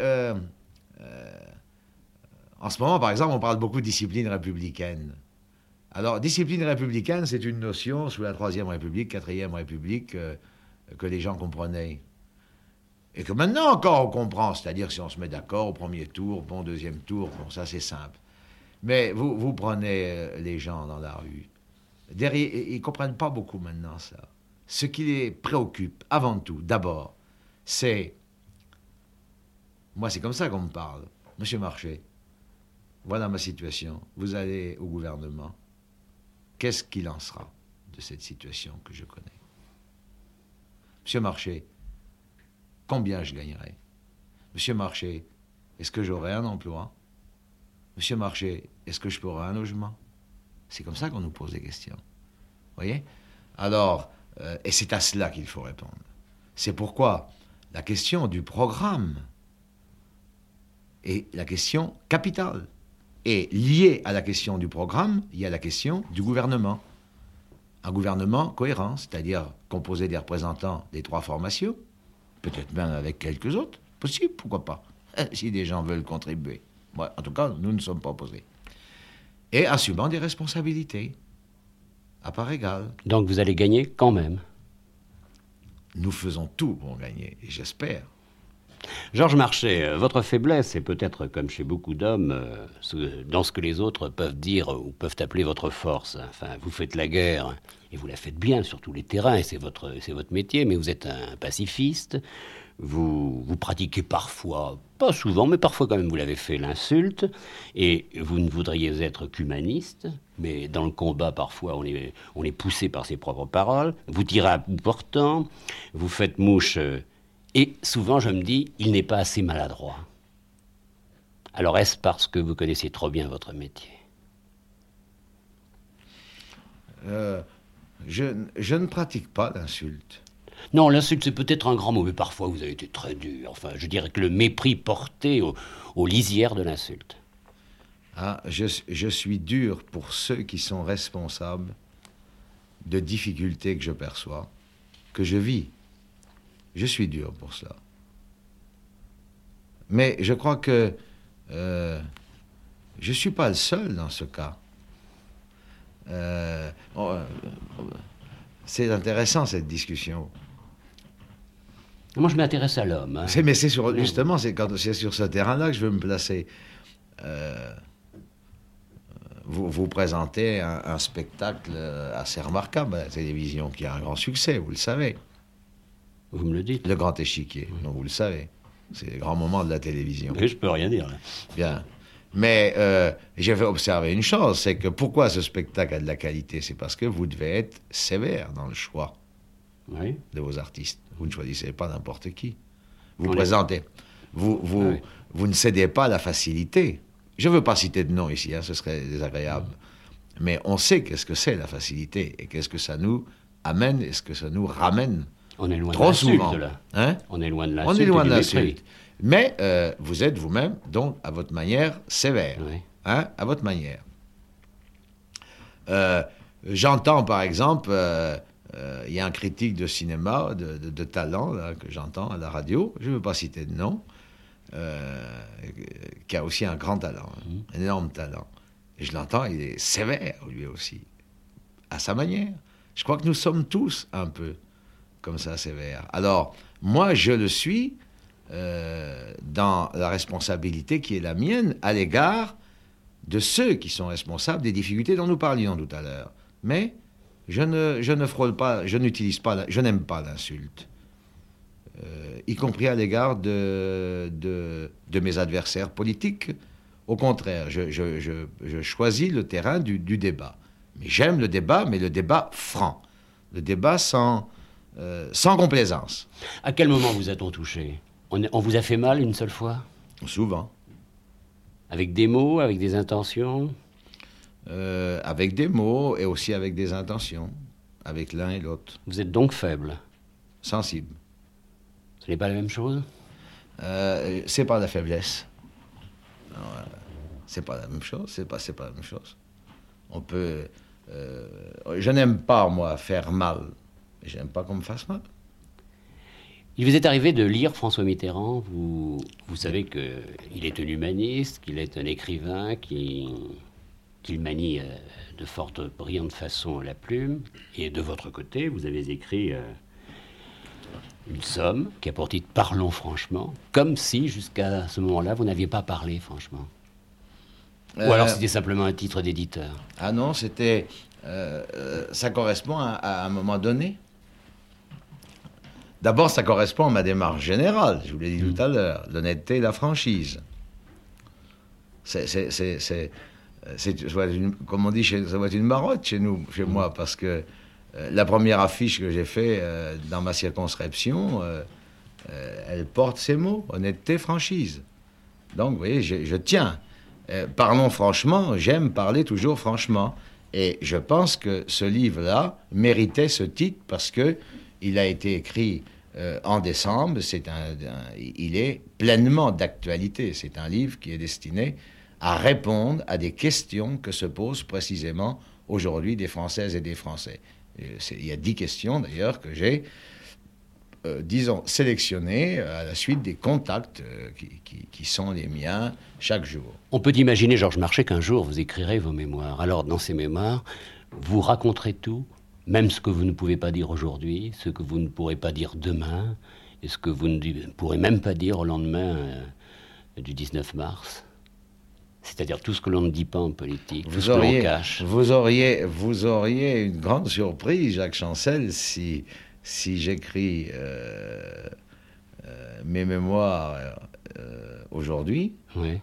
en ce moment, par exemple, on parle beaucoup de discipline républicaine. Alors, discipline républicaine, c'est une notion sous la Troisième République, Quatrième République, que les gens comprenaient. Et que maintenant encore on comprend, c'est-à-dire si on se met d'accord au premier tour, bon, deuxième tour, bon, ça c'est simple. Mais vous prenez les gens dans la rue, derrière, ils ne comprennent pas beaucoup maintenant ça. Ce qui les préoccupe, avant tout, d'abord, c'est... Moi, c'est comme ça qu'on me parle. Monsieur Marchais, voilà ma situation, vous allez au gouvernement. Qu'est-ce qu'il en sera de cette situation que je connais? Monsieur Marchais, combien je gagnerai? Monsieur Marchais, est-ce que j'aurai un emploi? Monsieur Marchais, est-ce que je pourrai un logement? C'est comme ça qu'on nous pose des questions. Vous voyez? Alors, et c'est à cela qu'il faut répondre. C'est pourquoi la question du programme est la question capitale. Et liée à la question du programme, il y a la question du gouvernement. Un gouvernement cohérent, c'est-à-dire composé des représentants des 3 formations, peut-être même avec quelques autres, possible, pourquoi pas, si des gens veulent contribuer. Ouais, en tout cas, nous ne sommes pas opposés. Et assumant des responsabilités, à part égale. Donc vous allez gagner quand même. Nous faisons tout pour gagner, et j'espère. Georges Marchais, votre faiblesse est peut-être, comme chez beaucoup d'hommes, dans ce que les autres peuvent dire ou peuvent appeler votre force. Enfin, vous faites la guerre, et vous la faites bien sur tous les terrains, et c'est votre métier, mais vous êtes un pacifiste. Vous pratiquez parfois, pas souvent, mais parfois quand même vous l'avez fait, l'insulte, et vous ne voudriez être qu'humaniste, mais dans le combat, parfois, on est poussé par ses propres paroles. Vous tirez à bout portant, vous faites mouche... Et souvent, je me dis, il n'est pas assez maladroit. Alors, est-ce parce que vous connaissez trop bien votre métier? Je ne pratique pas l'insulte. Non, l'insulte, c'est peut-être un grand mot, mais parfois vous avez été très dur. Enfin, je dirais que le mépris porté aux lisières de l'insulte. Ah, je suis dur pour ceux qui sont responsables de difficultés que je perçois, que je vis. Je suis dur pour cela. Mais je crois que je ne suis pas le seul dans ce cas. C'est intéressant cette discussion. Moi, je m'intéresse à l'homme. Hein. Mais c'est justement, c'est sur ce terrain-là que je veux me placer. Vous présentez un spectacle assez remarquable à la télévision, qui a un grand succès, vous le savez. Vous me le dites. Le Grand Échiquier, donc vous le savez. C'est les grands moments de la télévision. Mais je peux rien dire, là. Bien. Mais j'ai fait observer une chose, c'est que pourquoi ce spectacle a de la qualité? C'est parce que vous devez être sévère dans le choix de vos artistes. Vous ne choisissez pas n'importe qui. Vous présentez. Vous ne cédez pas à la facilité. Je ne veux pas citer de nom ici, hein, ce serait désagréable. Mais on sait qu'est-ce que c'est la facilité et qu'est-ce que ça nous amène et ce que ça nous ramène. On est loin trop de l'insulte, souvent. là. Hein? On est loin de l'insulte. On est loin et de du l'insulte. mépris. Mais vous êtes vous-même, donc, à votre manière, sévère. Oui. Hein? À votre manière. J'entends, par exemple, il y a un critique de cinéma de talent là, que j'entends à la radio, je ne veux pas citer de nom, qui a aussi un grand talent, un énorme talent. Et je l'entends, il est sévère, lui aussi, à sa manière. Je crois que nous sommes tous un peu comme ça, sévères. Alors, moi, je le suis dans la responsabilité qui est la mienne à l'égard de ceux qui sont responsables des difficultés dont nous parlions tout à l'heure. Mais je ne frôle pas, je n'utilise pas, je n'aime pas l'insulte, y compris à l'égard de mes adversaires politiques. Au contraire, je choisis le terrain du débat. Mais j'aime le débat, mais le débat franc. Le débat sans complaisance. À quel moment vous a-t-on touché? On vous a fait mal une seule fois? Souvent. Avec des mots, avec des intentions? Avec des mots et aussi avec des intentions, avec l'un et l'autre. Vous êtes donc faible? Sensible. Ce n'est pas la même chose? C'est pas la faiblesse. C'est pas la même chose. C'est pas la même chose. On peut. Je n'aime pas, moi, faire mal. J'aime pas qu'on me fasse mal. Il vous est arrivé de lire François Mitterrand. Vous savez qu'il est un humaniste, qu'il est un écrivain, qu'il manie de forte, brillante façon la plume. Et de votre côté, vous avez écrit une somme qui a pour titre « Parlons franchement », comme si, jusqu'à ce moment-là, vous n'aviez pas parlé franchement. Ou alors c'était simplement un titre d'éditeur. Ah non, c'était... ça correspond à un moment donné. D'abord, ça correspond à ma démarche générale, je vous l'ai dit tout à l'heure, l'honnêteté et la franchise. Comme on dit, ça doit être une marotte chez moi, parce que la première affiche que j'ai faite dans ma circonscription, elle porte ces mots, honnêteté, franchise. Donc, vous voyez, je tiens. Parlons franchement, j'aime parler toujours franchement. Et je pense que ce livre-là méritait ce titre parce qu'il a été écrit en décembre. Il est pleinement d'actualité. C'est un livre qui est destiné à répondre à des questions que se posent précisément aujourd'hui des Françaises et des Français. Il y a 10 questions d'ailleurs que j'ai, disons, sélectionnées à la suite des contacts qui sont les miens chaque jour. On peut imaginer, Georges Marchais, qu'un jour vous écrirez vos mémoires. Alors, dans ces mémoires, vous raconterez tout, même ce que vous ne pouvez pas dire aujourd'hui, ce que vous ne pourrez pas dire demain, et ce que vous ne pourrez même pas dire au lendemain du 19 mars. C'est-à-dire tout ce que l'on ne dit pas en politique, tout ce que l'on cache. Vous auriez une grande surprise, Jacques Chancel, si j'écris mes mémoires aujourd'hui. Oui.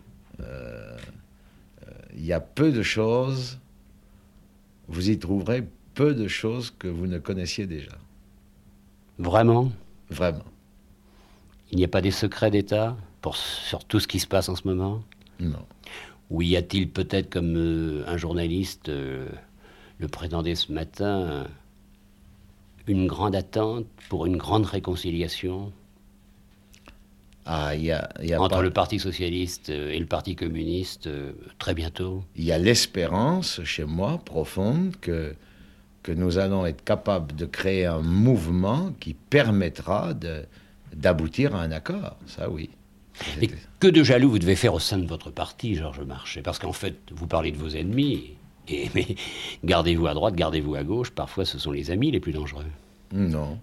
Il y a peu de choses, vous y trouverez peu de choses que vous ne connaissiez déjà. Vraiment? Vraiment. Il n'y a pas des secrets d'État sur tout ce qui se passe en ce moment? Non. Ou y a-t-il peut-être, comme un journaliste le prétendait ce matin, une grande attente pour une grande réconciliation Ah, il y a entre pas- le Parti socialiste et le Parti communiste très bientôt? il y a l'espérance chez moi profonde que nous allons être capables de créer un mouvement qui permettra d'aboutir à un accord. Ça, oui. Et que de jaloux vous devez faire au sein de votre parti, Georges Marchais? Parce qu'en fait, vous parlez de vos ennemis, mais gardez-vous à droite, gardez-vous à gauche, parfois ce sont les amis les plus dangereux. Non.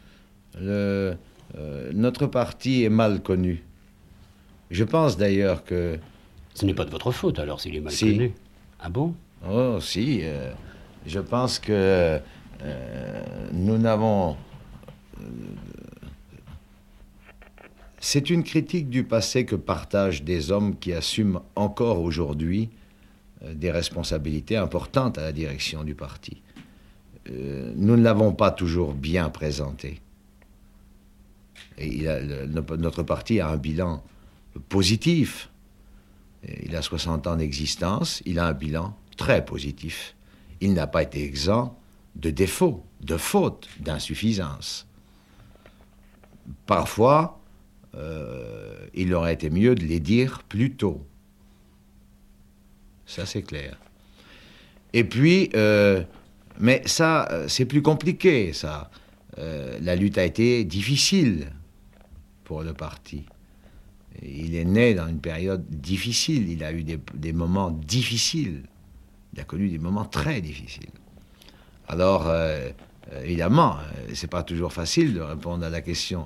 Notre parti est mal connu. Je pense d'ailleurs que... Ce n'est pas de votre faute alors s'il est mal Si. connu. Ah bon? Oh, si. Je pense que nous n'avons... C'est une critique du passé que partagent des hommes qui assument encore aujourd'hui des responsabilités importantes à la direction du parti. Nous ne l'avons pas toujours bien présenté. Et notre parti a un bilan positif. Il a 60 ans d'existence, il a un bilan très positif. Il n'a pas été exempt de défauts, de fautes, d'insuffisances. Parfois, il aurait été mieux de les dire plus tôt. Ça, c'est clair. Et puis, mais ça, c'est plus compliqué, ça. La lutte a été difficile pour le parti. Il est né dans une période difficile. Il a eu des moments difficiles. Il a connu des moments très difficiles. Alors, évidemment, c'est pas toujours facile de répondre à la question.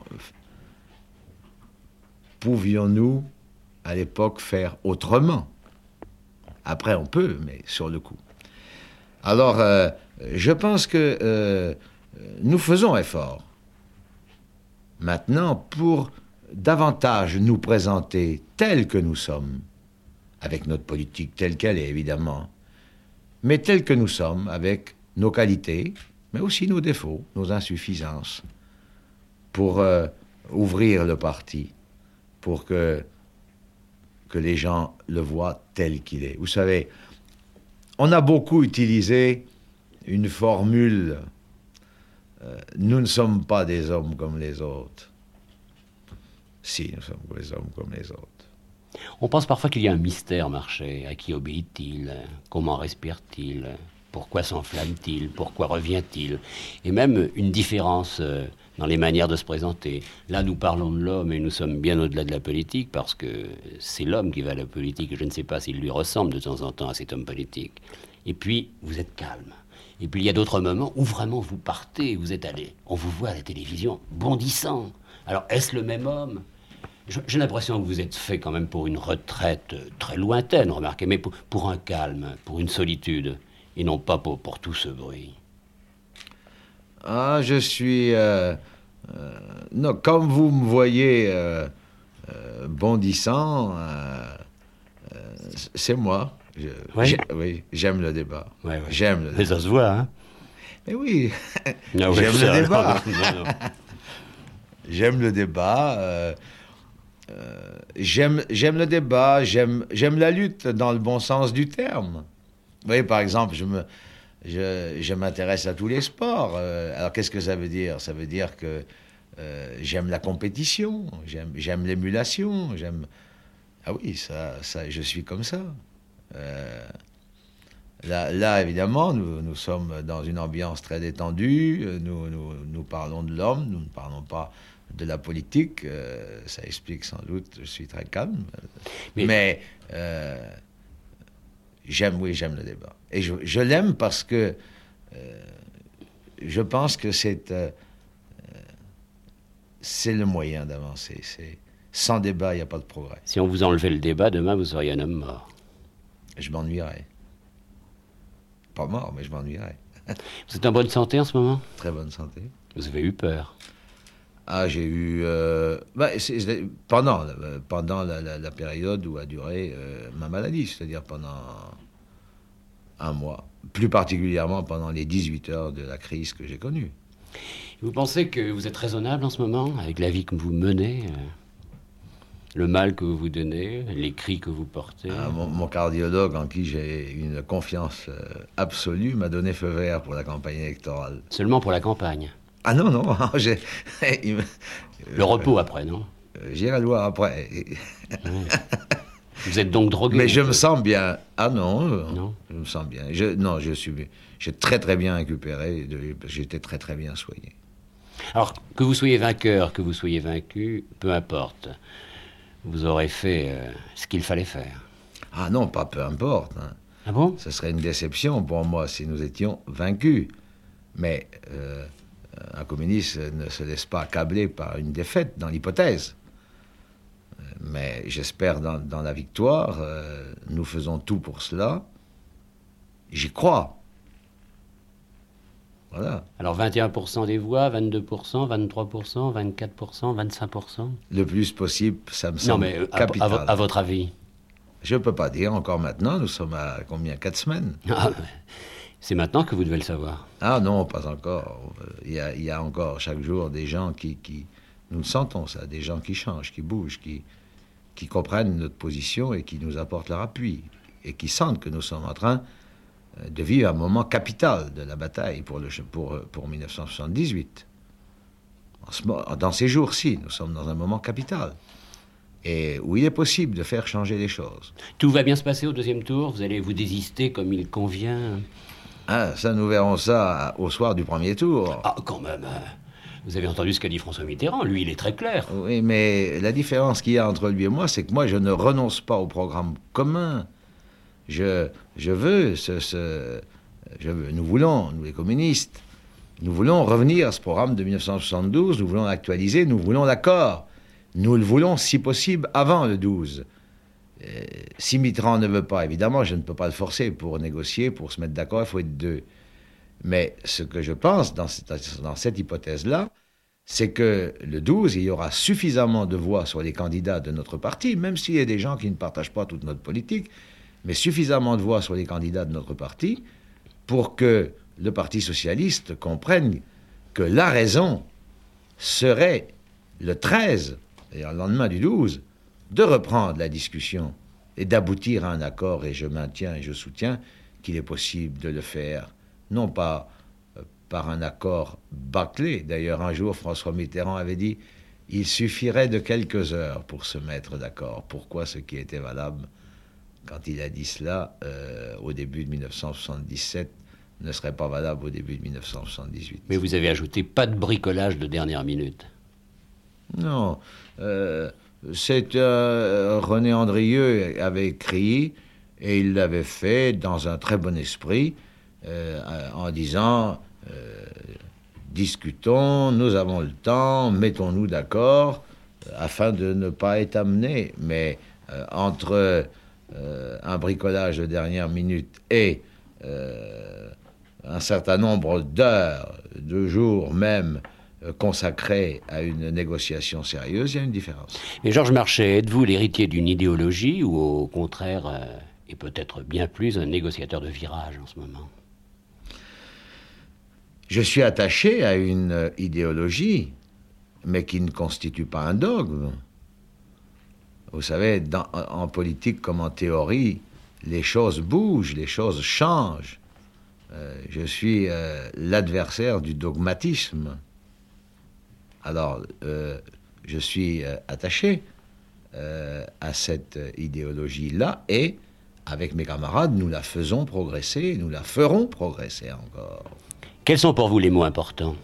Pouvions-nous, à l'époque, faire autrement? Après, on peut, mais sur le coup. Alors, je pense que nous faisons effort. Maintenant, pour davantage nous présenter tels que nous sommes, avec notre politique telle qu'elle est, évidemment, mais tels que nous sommes, avec nos qualités, mais aussi nos défauts, nos insuffisances, pour ouvrir le parti, pour que les gens le voient tel qu'il est. Vous savez, on a beaucoup utilisé une formule « Nous ne sommes pas des hommes comme les autres ». Si, nous sommes des hommes comme les autres. On pense parfois qu'il y a un mystère, Marchais. À qui obéit-il? Comment respire-t-il? Pourquoi s'enflamme-t-il? Pourquoi revient-il? Et même une différence dans les manières de se présenter. Là, nous parlons de l'homme et nous sommes bien au-delà de la politique parce que c'est l'homme qui va à la politique et je ne sais pas s'il lui ressemble de temps en temps à cet homme politique. Et puis, vous êtes calme. Et puis, il y a d'autres moments où vraiment vous partez, vous êtes allé. On vous voit à la télévision bondissant. Alors, est-ce le même homme? J'ai l'impression que vous êtes fait quand même pour une retraite très lointaine, remarquez, mais pour un calme, pour une solitude, et non pas pour tout ce bruit. Ah, je suis... non, comme vous me voyez bondissant, c'est moi. Oui. Oui, j'aime le débat. Ouais, ouais. J'aime le débat. Mais ça se voit, hein? Mais oui, Ah ouais, j'aime ça, le débat. non, non. J'aime le débat. J'aime le débat. J'aime la lutte dans le bon sens du terme. Vous voyez, par exemple, je m'intéresse à tous les sports. Alors, qu'est-ce que ça veut dire? Ça veut dire que j'aime la compétition, j'aime l'émulation, Ah oui, ça, je suis comme ça. Là, évidemment, nous sommes dans une ambiance très détendue. Nous parlons de l'homme, nous ne parlons pas de la politique. Ça explique sans doute, je suis très calme. Mais j'aime le débat. Et je l'aime parce que je pense que c'est le moyen d'avancer. Sans débat, il n'y a pas de progrès. Si on vous enlevait le débat, demain, vous seriez un homme mort. Je m'ennuierais. Pas mort, mais je m'ennuierais. Vous êtes en bonne santé en ce moment? Très bonne santé. Vous avez eu peur? Ah, j'ai eu... pendant la période où a duré ma maladie, c'est-à-dire pendant un mois. Plus particulièrement pendant les 18 heures de la crise que j'ai connue. Vous pensez que vous êtes raisonnable en ce moment, avec la vie que vous menez, le mal que vous vous donnez, les cris que vous portez? Mon cardiologue, en qui j'ai une confiance absolue, m'a donné feu vert pour la campagne électorale. Seulement pour la campagne? Ah non, non, Le repos après, non? J'irai le voir après. Ouais. Vous êtes donc drogué? Mais je me sens bien. Ah non, Non. je me sens bien. Non, j'ai très très bien récupéré. J'étais très très bien soigné. Alors, que vous soyez vainqueur, que vous soyez vaincu, peu importe. Vous aurez fait ce qu'il fallait faire. Ah non, pas peu importe. Hein. Ah bon? Ce serait une déception pour moi si nous étions vaincus. Mais un communiste ne se laisse pas accabler par une défaite, dans l'hypothèse. Mais j'espère dans la victoire. Nous faisons tout pour cela. J'y crois. Voilà. Alors 21% des voix, 22%, 23%, 24%, 25%? Le plus possible, ça me Non, semble mais capital. à votre avis? Je ne peux pas dire encore maintenant. Nous sommes à combien? 4 semaines? Ah, c'est maintenant que vous devez le savoir. Ah non, pas encore. Il y a encore chaque jour des gens qui... Nous le sentons, ça. Des gens qui changent, qui bougent, qui comprennent notre position et qui nous apportent leur appui. Et qui sentent que nous sommes en train de vivre un moment capital de la bataille pour 1978. Dans ces jours-ci, nous sommes dans un moment capital. Et où il est possible de faire changer les choses. Tout va bien se passer au deuxième tour? Vous allez vous désister comme il convient? Ah, ça, nous verrons ça au soir du premier tour. Ah, quand même. Vous avez entendu ce qu'a dit François Mitterrand. Lui, il est très clair. Oui, mais la différence qu'il y a entre lui et moi, c'est que moi, je ne renonce pas au programme commun. Nous voulons, nous les communistes, nous voulons revenir à ce programme de 1972, nous voulons l'actualiser, nous voulons l'accord. Nous le voulons, si possible, avant le 12. Si Mitterrand ne veut pas, évidemment, je ne peux pas le forcer pour négocier, pour se mettre d'accord, il faut être deux. Mais ce que je pense dans cette hypothèse-là, c'est que le 12, il y aura suffisamment de voix sur les candidats de notre parti, même s'il y a des gens qui ne partagent pas toute notre politique, mais suffisamment de voix sur les candidats de notre parti pour que le Parti socialiste comprenne que la raison serait le 13, c'est-à-dire le lendemain du 12, de reprendre la discussion et d'aboutir à un accord, et je maintiens et je soutiens qu'il est possible de le faire, non pas par un accord bâclé. D'ailleurs, un jour, François Mitterrand avait dit « Il suffirait de quelques heures pour se mettre d'accord ». Pourquoi ce qui était valable quand il a dit cela au début de 1977 ne serait pas valable au début de 1978. Mais vous avez ajouté pas de bricolage de dernière minute. Non. René Andrieux avait écrit, et il l'avait fait dans un très bon esprit, en disant discutons, nous avons le temps, mettons-nous d'accord, afin de ne pas être amenés. Mais entre un bricolage de dernière minute et un certain nombre d'heures, de jours même, consacrés à une négociation sérieuse, il y a une différence. Mais Georges Marchais, êtes-vous l'héritier d'une idéologie ou au contraire, et peut-être bien plus, un négociateur de virage en ce moment? Je suis attaché à une idéologie, mais qui ne constitue pas un dogme. Vous savez, en politique comme en théorie, les choses bougent, les choses changent. Je suis l'adversaire du dogmatisme. Alors, je suis attaché à cette idéologie-là, et avec mes camarades, nous la faisons progresser, nous la ferons progresser encore. Quels sont pour vous les mots importants?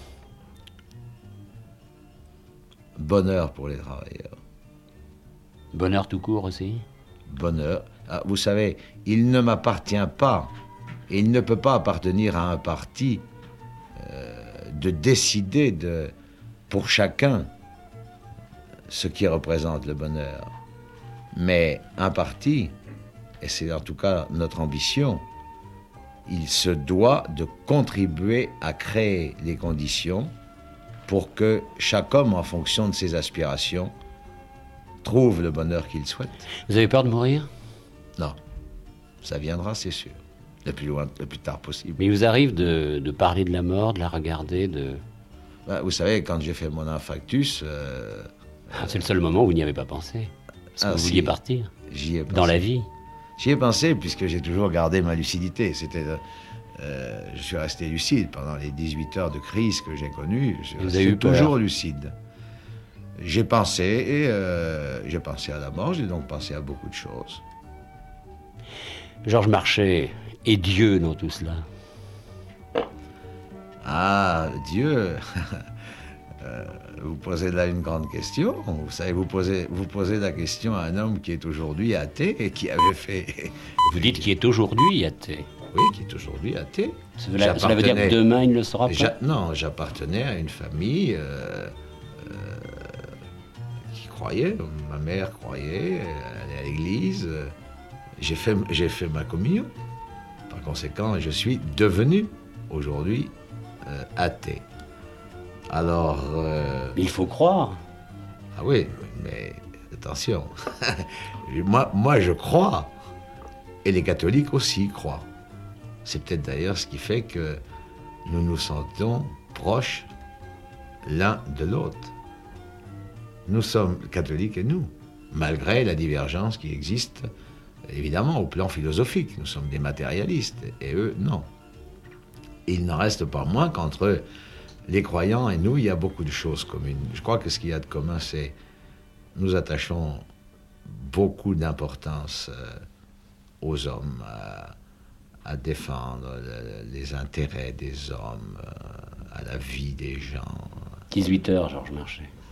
Bonheur pour les travailleurs. Bonheur tout court aussi? Bonheur. Ah, vous savez, il ne m'appartient pas, et il ne peut pas appartenir à un parti de décider pour chacun ce qui représente le bonheur. Mais un parti, et c'est en tout cas notre ambition, il se doit de contribuer à créer les conditions pour que chaque homme, en fonction de ses aspirations, trouve le bonheur qu'il souhaite. Vous avez peur de mourir? Non. Ça viendra, c'est sûr. Le plus tard possible. Mais il vous arrive de parler de la mort, de la regarder, de... Vous savez, quand j'ai fait mon infarctus... c'est le seul moment où vous n'y avez pas pensé. Parce que vous vouliez partir. J'y ai pensé. Dans la vie. J'y ai pensé, puisque j'ai toujours gardé ma lucidité. C'était je suis resté lucide pendant les 18 heures de crise que j'ai connues. Vous avez eu peur? Toujours lucide. J'ai pensé à la mort, j'ai donc pensé à beaucoup de choses. Georges Marchais, et Dieu dans tout cela? Ah, Dieu. Vous posez là une grande question. Vous savez, vous posez la question à un homme qui est aujourd'hui athée et qui avait fait... Vous dites qu'il est aujourd'hui athée. Oui, qui est aujourd'hui athée. Cela veut dire que demain, il ne le sera pas? Non, j'appartenais à une famille qui croyait. Ma mère croyait, elle allait à l'église. J'ai fait ma communion. Par conséquent, je suis devenu aujourd'hui athée. Alors... Mais il faut croire. Ah oui, mais attention. moi, je crois. Et les catholiques aussi croient. C'est peut-être d'ailleurs ce qui fait que nous nous sentons proches l'un de l'autre. Nous sommes catholiques et nous, malgré la divergence qui existe, évidemment, au plan philosophique. Nous sommes des matérialistes, et eux, non. Il n'en reste pas moins qu'entre les croyants et nous, il y a beaucoup de choses communes. Je crois que ce qu'il y a de commun, c'est nous attachons beaucoup d'importance aux hommes, à défendre les intérêts des hommes, à la vie des gens. 18 heures, Georges Marchais.